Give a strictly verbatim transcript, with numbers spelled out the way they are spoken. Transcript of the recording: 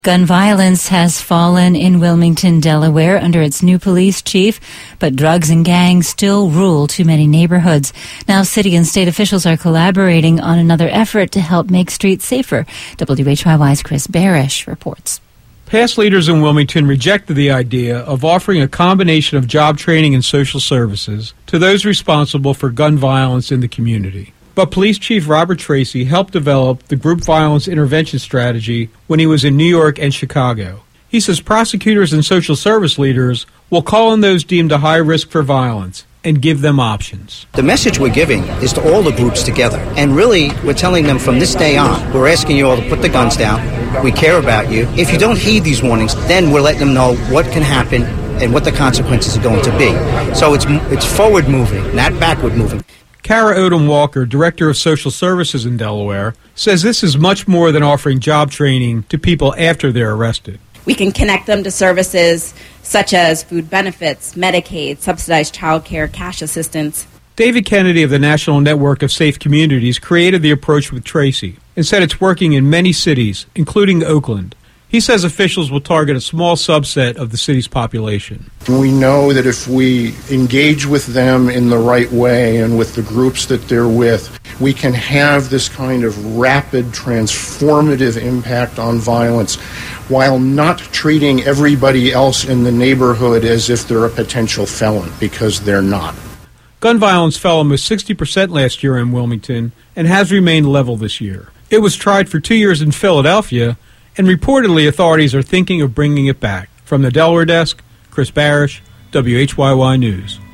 Gun violence has fallen in Wilmington, Delaware under its new police chief, but drugs and gangs still rule too many neighborhoods. Now city and state officials are collaborating on another effort to help make streets safer. W H Y Y's Chris Barish reports. Past leaders in Wilmington rejected the idea of offering a combination of job training and social services to those responsible for gun violence in the community. But Police Chief Robert Tracy helped develop the group violence intervention strategy when he was in New York and Chicago. He says prosecutors and social service leaders will call on those deemed a high risk for violence and give them options. The message we're giving is to all the groups together. And really, we're telling them from this day on, we're asking you all to put the guns down. We care about you. If you don't heed these warnings, then we're letting them know what can happen and what the consequences are going to be. So it's it's forward moving, not backward moving. Kara Odom Walker, Director of Social Services in Delaware, says this is much more than offering job training to people after they're arrested. We can connect them to services such as food benefits, Medicaid, subsidized child care, cash assistance. David Kennedy of the National Network of Safe Communities created the approach with Tracy and said it's working in many cities, including Oakland. He says officials will target a small subset of the city's population. We know that if we engage with them in the right way and with the groups that they're with, we can have this kind of rapid, transformative impact on violence while not treating everybody else in the neighborhood as if they're a potential felon, because they're not. Gun violence fell almost sixty percent last year in Wilmington and has remained level this year. It was tried for two years in Philadelphia, and reportedly authorities are thinking of bringing it back. From the Delaware desk, Chris Barish, W H Y Y News.